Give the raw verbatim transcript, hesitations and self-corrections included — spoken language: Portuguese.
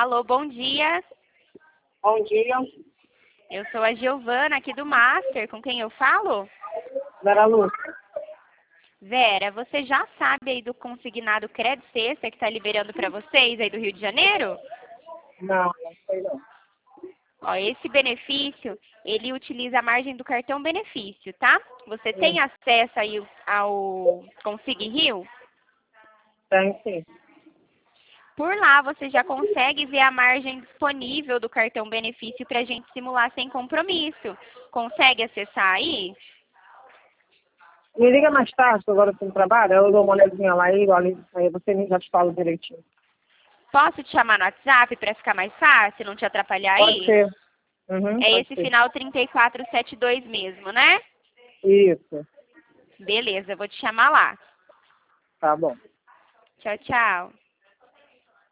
Alô, bom dia. Bom dia, Eu sou a Giovana aqui do Master. Com quem eu falo? Vera Lúcia. Vera, você já sabe aí do consignado Cred Sexta que está liberando para vocês aí do Rio de Janeiro? Não, não sei não. Ó, esse benefício, ele utiliza a margem do cartão benefício, tá? Você tem Hum, acesso aí ao Consig Rio? Tem sim. Por lá você já consegue ver a margem disponível do cartão benefício para a gente simular sem compromisso. Consegue acessar aí? Me liga mais tarde, que agora eu tô no trabalho, eu dou uma olhadinha lá e olha, aí você já te fala direitinho. Posso te chamar no WhatsApp para ficar mais fácil, não te atrapalhar Pode aí? ser. Uhum, É pode esse ser. final trinta e quatro setenta e dois mesmo, né? Isso, Beleza, eu vou te chamar lá. tá bom. Tchau, tchau.